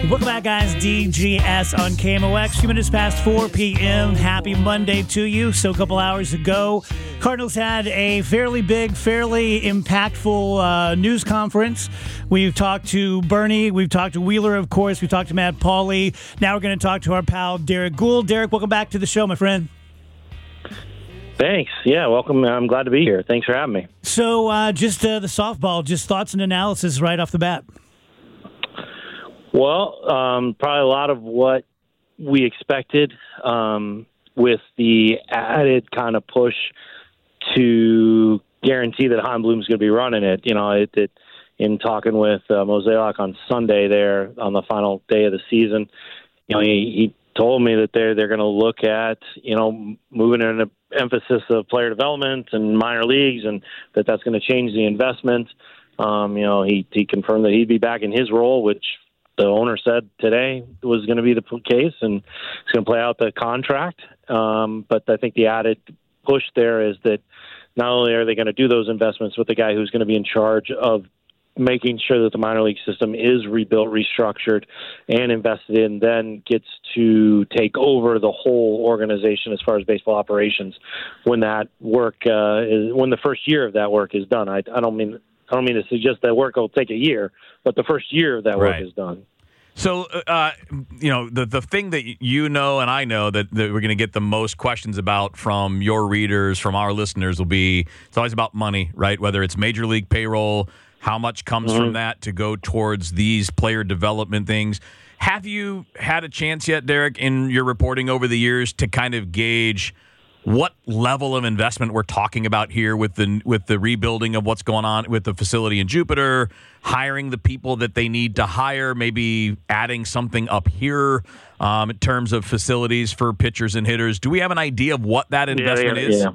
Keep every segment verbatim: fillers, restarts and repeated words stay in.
Welcome back, guys. D G S on K M O X. Few minutes past four p.m. Happy Monday to you. So a couple hours ago, Cardinals had a fairly big, fairly impactful uh, news conference. We've talked to Bernie. We've talked to Wheeler, of course. We've talked to Matt Pauley. Now we're going to talk to our pal, Derek Gould. Derek, welcome back to the show, my friend. Thanks. Yeah, welcome. I'm glad to be here. Thanks for having me. So uh, just uh, the softball, just thoughts and analysis right off the bat. Well, um, probably a lot of what we expected um, with the added kind of push to guarantee that Chaim Bloom's going to be running it. You know, it, it, in talking with uh, Mosaic on Sunday there on the final day of the season, you know, he, he told me that they're they're going to look at, you know, moving in an emphasis of player development and minor leagues, and that that's going to change the investment. Um, you know, he he confirmed that he'd be back in his role, which the owner said today was going to be the case, and he's going to play out the contract. Um, but I think the added push there is that not only are they going to do those investments with the guy who's going to be in charge of making sure that the minor league system is rebuilt, restructured, and invested in, then gets to take over the whole organization as far as baseball operations when that work uh, is, when the first year of that work is done. I, I don't mean I don't mean to suggest that work will take a year, but the first year of that work right. is done. So, uh, you know, the the thing that you know and I know that, that we're going to get the most questions about from your readers, from our listeners, will be, it's always about money, right? Whether it's major league payroll, how much comes mm-hmm. from that to go towards these player development things. Have you had a chance yet, Derek, in your reporting over the years to kind of gauge what level of investment we're talking about here with the with the rebuilding of what's going on with the facility in Jupiter, hiring the people that they need to hire, maybe adding something up here um, in terms of facilities for pitchers and hitters? Do we have an idea of what that investment yeah, yeah, is? Yeah,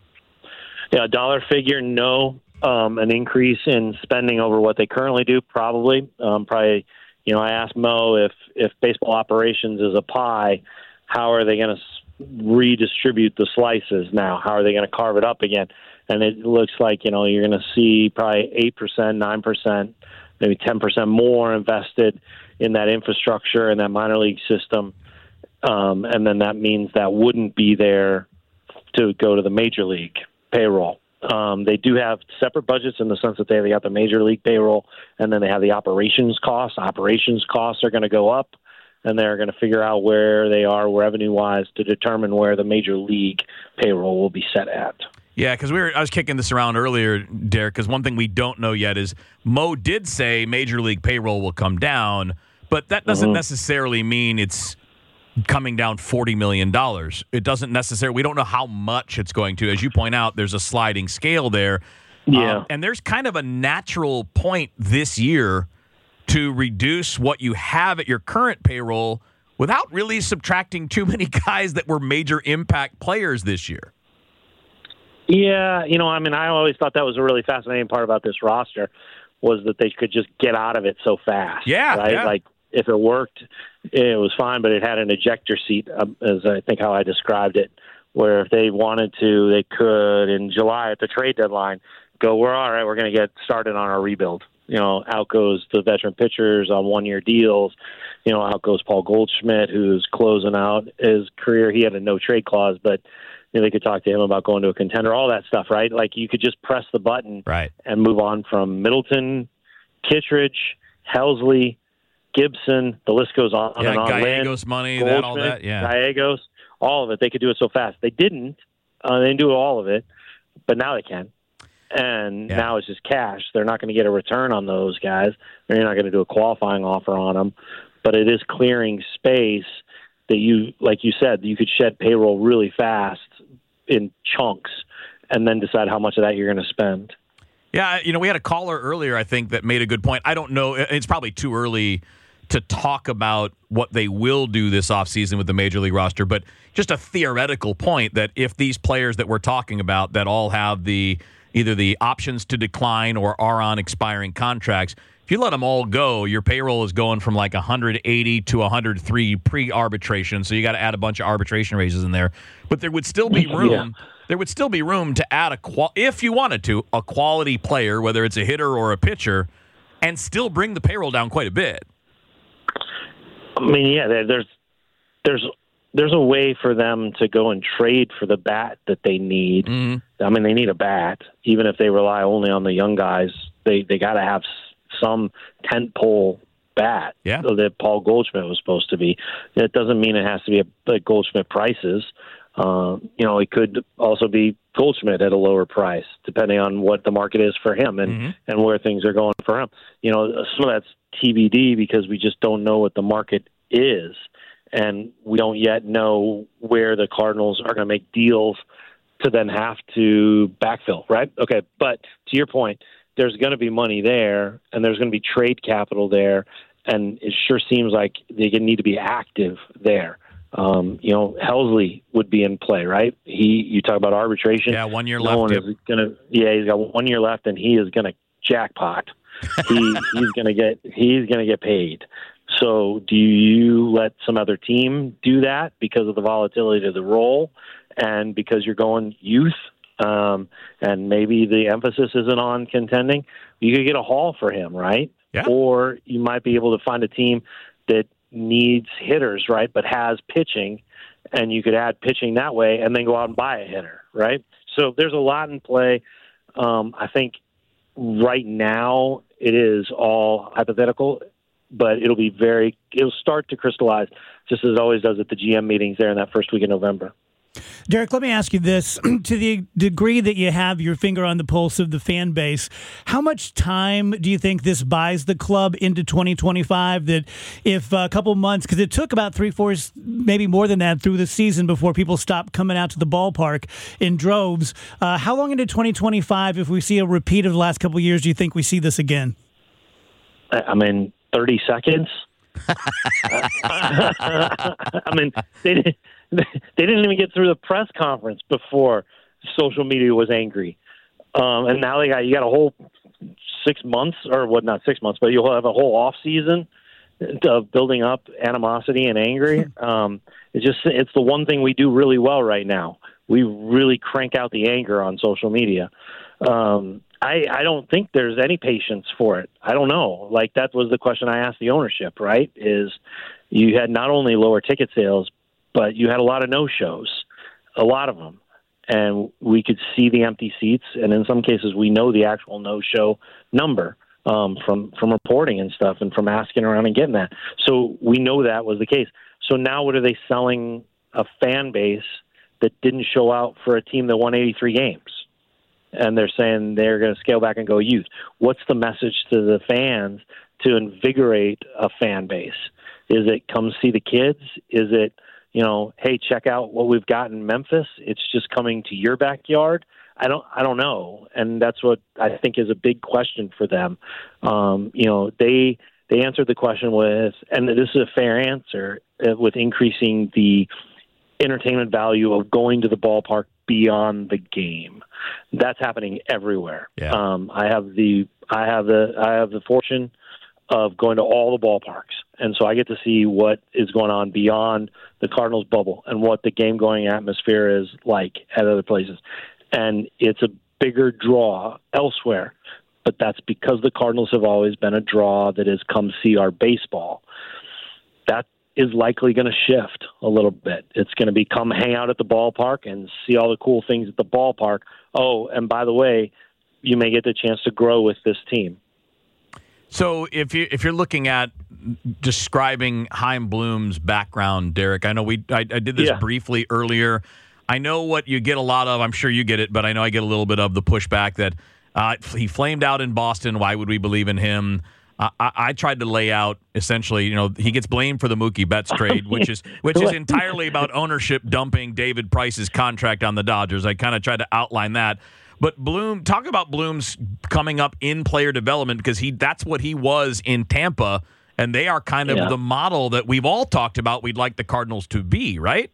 yeah, dollar figure, no. Um, an increase in spending over what they currently do, probably. Um, probably, you know, I asked Mo if, if baseball operations is a pie, how are they going to redistribute the slices now? How are they going to carve it up again? And it looks like, you know, you're going to see probably eight percent, nine percent, maybe ten percent more invested in that infrastructure and that minor league system. Um, and then that means that wouldn't be there to go to the major league payroll. Um, they do have separate budgets in the sense that they, they got the major league payroll, and then they have the operations costs. Operations costs are going to go up, and they're going to figure out where they are revenue-wise to determine where the major league payroll will be set at. Yeah, because we were I was kicking this around earlier, Derek, because one thing we don't know yet is Mo did say major league payroll will come down, but that doesn't mm-hmm. necessarily mean it's coming down forty million dollars. It doesn't necessarily, we don't know how much it's going to. As you point out, there's a sliding scale there. Yeah. Um, and there's kind of a natural point this year to reduce what you have at your current payroll without really subtracting too many guys that were major impact players this year. Yeah, you know, I mean, I always thought that was a really fascinating part about this roster was that they could just get out of it so fast. Yeah, right? yeah. Like, if it worked, it was fine, but it had an ejector seat, um, as I think how I described it, where if they wanted to, they could, in July at the trade deadline, go, we're all right, we're going to get started on our rebuild. You know, out goes the veteran pitchers on one-year deals. You know, out goes Paul Goldschmidt, who's closing out his career. He had a no-trade clause, but you know, they could talk to him about going to a contender, all that stuff, right? Like, you could just press the button right. and move on from Middleton, Kittredge, Helsley, Gibson, the list goes on yeah, and on. Gallegos Lynn, money, Goldschmidt, that, all that, yeah. Gallegos, all of it. They could do it so fast. They didn't. Uh, they didn't do all of it, but now they can. And yeah. now it's just cash. They're not going to get a return on those guys. They're not going to do a qualifying offer on them. But it is clearing space that you, like you said, you could shed payroll really fast in chunks and then decide how much of that you're going to spend. Yeah, you know, we had a caller earlier, I think, that made a good point. I don't know. It's probably too early to talk about what they will do this offseason with the Major League roster, but just a theoretical point that if these players that we're talking about that all have the either the options to decline or are on expiring contracts, if you let them all go, your payroll is going from like one hundred eighty to one hundred three pre-arbitration, so you got to add a bunch of arbitration raises in there. But there would still be room. Yeah. There would still be room to add a qual- if you wanted to a quality player, whether it's a hitter or a pitcher, and still bring the payroll down quite a bit. I mean, yeah, there- there's there's there's a way for them to go and trade for the bat that they need. Mm-hmm. I mean, they need a bat, even if they rely only on the young guys. They they got to have s- some tentpole bat Yeah. that Paul Goldschmidt was supposed to be. It doesn't mean it has to be a, a Goldschmidt prices. Uh, you know, it could also be Goldschmidt at a lower price, depending on what the market is for him and, Mm-hmm. and where things are going for him. You know, some of that's T B D because we just don't know what the market is, and we don't yet know where the Cardinals are going to make deals to then have to backfill, right? Okay, but to your point, there's going to be money there, and there's going to be trade capital there, and it sure seems like they need to be active there. Um, you know, Helsley would be in play, right? He, you talk about arbitration. Yeah, one year no left. One Yep. is gonna, yeah, he's got one year left, and he is going to jackpot. he, he's going to get, he's going to get paid. So, do you let some other team do that because of the volatility of the role, and because you're going youth? Um, and maybe the emphasis isn't on contending. You could get a haul for him, right? Yeah. Or you might be able to find a team that needs hitters, right, but has pitching, and you could add pitching that way and then go out and buy a hitter, right? So there's a lot in play. Um, I think right now it is all hypothetical, but it'll be very, it'll start to crystallize just as it always does at the G M meetings there in that first week in November. Derek, let me ask you this. To the degree that you have your finger on the pulse of the fan base, how much time do you think this buys the club into twenty twenty-five? That if a couple months, because it took about three, four, maybe more than that through the season before people stopped coming out to the ballpark in droves. Uh, how long into twenty twenty-five, if we see a repeat of the last couple of years, do you think we see this again? I mean, thirty seconds. I mean, they didn't, they didn't even get through the press conference before social media was angry, um, and now they got you got a whole six months or what? Not six months, but you'll have a whole off season of building up animosity and angry. Um, it's just it's the one thing we do really well right now. We really crank out the anger on social media. Um, I, I don't think there's any patience for it. I don't know. Like, that was the question I asked the ownership, right? Is you had not only lower ticket sales, but you had a lot of no-shows, a lot of them. And we could see the empty seats, and in some cases we know the actual no-show number um, from, from reporting and stuff and from asking around and getting that. So we know that was the case. So now what are they selling a fan base that didn't show out for a team that won eighty-three games? And they're saying they're going to scale back and go youth. What's the message to the fans to invigorate a fan base? Is it come see the kids? Is it, you know, hey, check out what we've got in Memphis? It's just coming to your backyard. I don't, I don't know, and that's what I think is a big question for them. Um, you know, they they answered the question with, and this is a fair answer, uh, with increasing the entertainment value of going to the ballpark beyond the game. That's happening everywhere. Yeah. Um, I have the I have the I have the fortune of going to all the ballparks, and so I get to see what is going on beyond the Cardinals bubble and what the game going atmosphere is like at other places. And it's a bigger draw elsewhere, but that's because the Cardinals have always been a draw that has come see our baseball. That is likely going to shift a little bit. It's going to be come hang out at the ballpark and see all the cool things at the ballpark. Oh, and by the way, you may get the chance to grow with this team. So if you if you're looking at describing Chaim Bloom's background, Derek, I know we I, I did this Yeah. briefly earlier. I know what you get a lot of. I'm sure you get it, but I know I get a little bit of the pushback that uh, he flamed out in Boston. Why would we believe in him? Uh, I, I tried to lay out essentially, you know, he gets blamed for the Mookie Betts trade, which is which is entirely about ownership dumping David Price's contract on the Dodgers. I kind of tried to outline that. But Bloom, talk about Bloom's coming up in player development, because he that's what he was in Tampa, and they are kind of Yeah. the model that we've all talked about we'd like the Cardinals to be, right?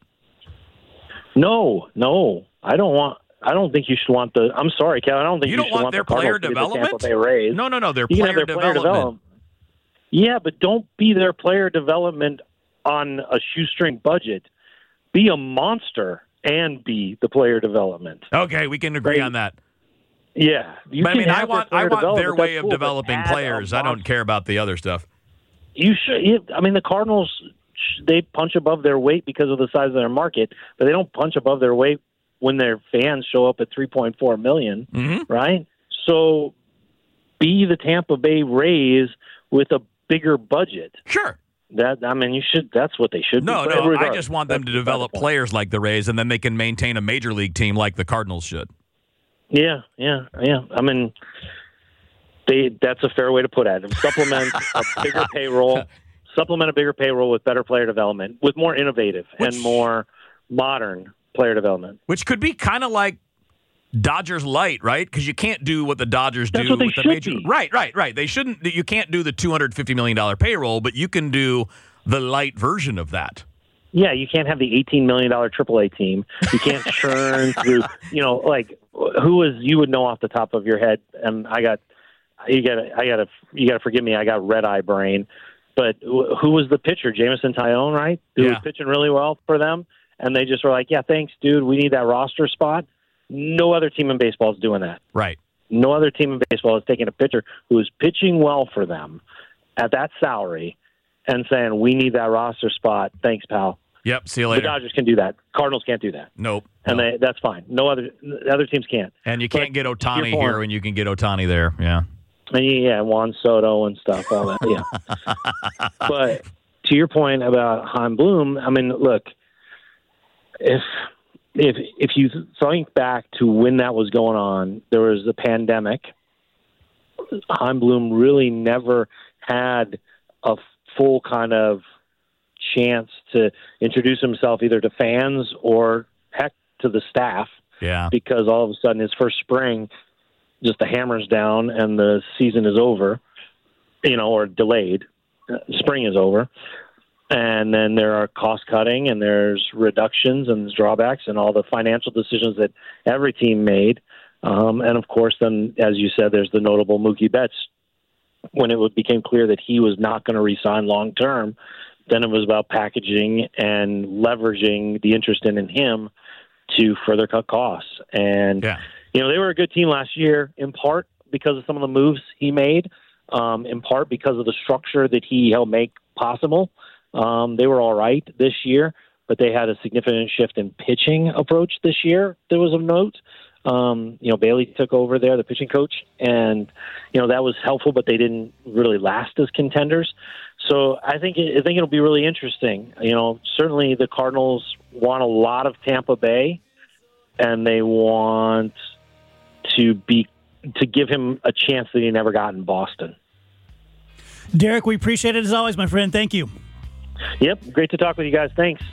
No, no, I don't want. I don't think you should want the. I'm sorry, Kevin. I don't think You you, don't should want want their the Cardinals player to be the development? Tampa Bay Rays. No, no, no, their You can player have their player development. development. Yeah, but don't be their player development on a shoestring budget. Be a monster and be the player development. Okay, we can agree Right. on that. Yeah, you But I can mean, I have want their I player want their development, way that's of cool, but developing add a players. I don't monster. care about the other stuff. you should. I mean, the Cardinals, they punch above their weight because of the size of their market, but they don't punch above their weight when their fans show up at three point four million, mm-hmm. right? So be the Tampa Bay Rays with a bigger budget. Sure. That I mean, you should. That's what they should. No, be. no. Regardless, I just want them to develop players like the Rays, and then they can maintain a major league team like the Cardinals should. Yeah, yeah, yeah. I mean, they. That's a fair way to put it. Supplement a bigger payroll. Supplement a bigger payroll with better player development, with more innovative Which, and more modern player development. Which could be kind of like Dodgers light, right? Because you can't do what the Dodgers That's do what they with the should major. be. Right, right, right. They shouldn't. You can't do the two hundred fifty million dollars payroll, but you can do the light version of that. Yeah, you can't have the eighteen million dollars triple A team. You can't churn through. You know, like who was you would know off the top of your head. And I got you got I got to you got to forgive me. I got red eye brain. But who was the pitcher? Jameson Tyone, right? Who yeah. was pitching really well for them, and they just were like, "Yeah, thanks, dude. We need that roster spot." No other team in baseball is doing that. Right. No other team in baseball is taking a pitcher who is pitching well for them at that salary and saying, "We need that roster spot. Thanks, pal." Yep. See you later. The Dodgers can do that. Cardinals can't do that. Nope. And nope. they, that's fine. No other other teams can't. And you can't but get Ohtani point, here when you can get Ohtani there. Yeah. And yeah, Juan Soto and stuff, all that. Yeah. But to your point about Chaim Bloom, I mean, look, if if if you think back to when that was going on, there was a pandemic. Chaim Bloom really never had a full kind of chance to introduce himself either to fans or heck to the staff. Yeah. Because all of a sudden his first spring, just the hammer's down and the season is over, you know, or delayed. Spring is over. And then there are cost cutting and there's reductions and there's drawbacks and all the financial decisions that every team made. Um, and of course, then, as you said, there's the notable Mookie Betts. When it became clear that he was not going to re-sign long term, then it was about packaging and leveraging the interest in, in him to further cut costs. And, yeah. you know, they were a good team last year, in part because of some of the moves he made, um, in part because of the structure that he helped make possible. Um, they were all right this year, but they had a significant shift in pitching approach this year. There was of note. Um, you know, Bailey took over there, the pitching coach, and, you know, that was helpful, but they didn't really last as contenders. So I think it, I think it'll be really interesting. You know, certainly the Cardinals want a lot of Tampa Bay, and they want to be to give him a chance that he never got in Boston. Derek, we appreciate it as always, my friend. Thank you. Yep, great to talk with you guys. Thanks.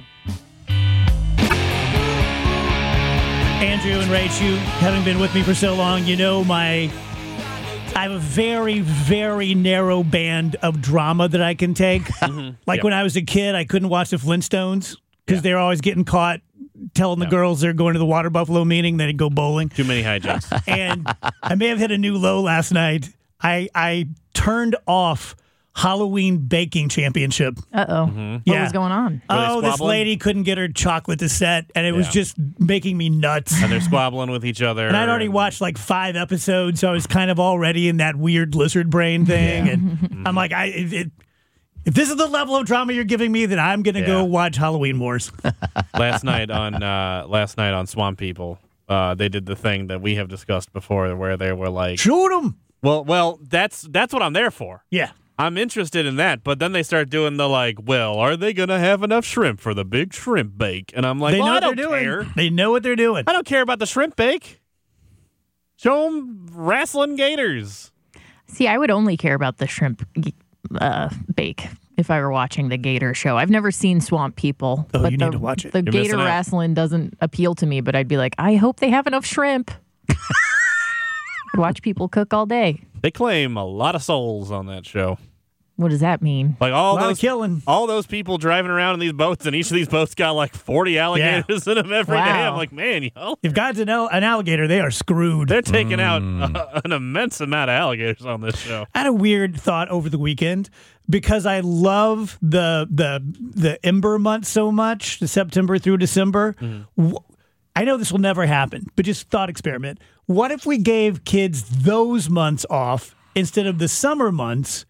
Andrew and Rach, you having been with me for so long, you know my I have a very, very narrow band of drama that I can take. Mm-hmm. Like yep. when I was a kid, I couldn't watch the Flintstones because yeah. they're always getting caught telling the yeah. girls they're going to the Water Buffalo meeting, they'd go bowling. Too many hijinks. And I may have hit a new low last night. I I turned off Halloween Baking Championship. Uh-oh. Mm-hmm. What yeah. was going on? Oh, this lady couldn't get her chocolate to set, and it yeah. was just making me nuts. And they're squabbling with each other. And I'd already and... watched like five episodes, so I was kind of already in that weird lizard brain thing. Yeah. And mm-hmm. I'm like, I it, it, if this is the level of drama you're giving me, then I'm going to yeah. go watch Halloween Wars. last night on uh, last night on Swamp People, uh, they did the thing that we have discussed before, where they were like, shoot them. Well, well, that's that's what I'm there for. Yeah. I'm interested in that, but then they start doing the like, well, are they going to have enough shrimp for the big shrimp bake? And I'm like, they well, know I what don't they're care. Doing. They know what they're doing. I don't care about the shrimp bake. Show them wrestling gators. See, I would only care about the shrimp uh, bake if I were watching the Gator show. I've never seen Swamp People. Oh, but you the, need to watch it. The You're Gator wrestling doesn't appeal to me, but I'd be like, I hope they have enough shrimp. I'd watch people cook all day. They claim a lot of souls on that show. What does that mean? Like all a lot those of killing. all those people driving around in these boats, and each of these boats got like forty alligators yeah. in them every wow. day. I'm like, man, yo, if God's an, an alligator, they are screwed. They're taking mm. out uh, an immense amount of alligators on this show. I had a weird thought over the weekend because I love the the the Ember month so much, the September through December. Mm. I know this will never happen, but just thought experiment. What if we gave kids those months off instead of the summer months?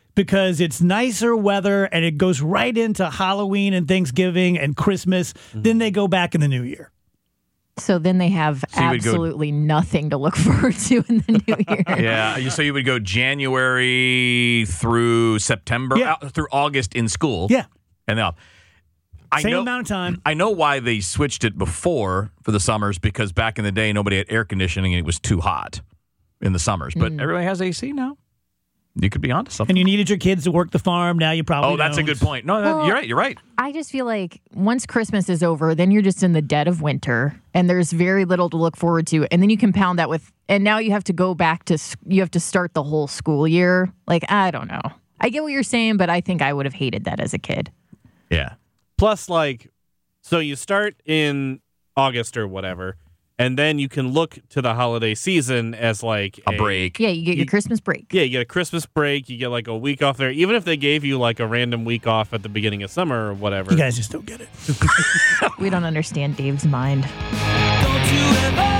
because it's nicer weather and it goes right into Halloween and Thanksgiving and Christmas. Mm-hmm. Then they go back in the new year. So then they have so absolutely go, nothing to look forward to in the new year. Yeah. So you would go January through September, yeah. uh, through August in school. Yeah. And then I Same know, amount of time. I know why they switched it before for the summers, because back in the day, nobody had air conditioning and it was too hot in the summers. But mm. everybody has A C now. You could be onto something. And you needed your kids to work the farm. Now you probably Oh, that's don't. a good point. No, well, you're right. You're right. I just feel like once Christmas is over, then you're just in the dead of winter and there's very little to look forward to. And then you compound that with, and now you have to go back to, you have to start the whole school year. Like, I don't know. I get what you're saying, but I think I would have hated that as a kid. Yeah. Plus, like, so you start in August or whatever, and then you can look to the holiday season as like a, a break. Yeah, you get your you, Christmas break. Yeah, you get a Christmas break. You get like a week off there. Even if they gave you like a random week off at the beginning of summer or whatever. You guys just don't get it. We don't understand Dave's mind. Don't you ever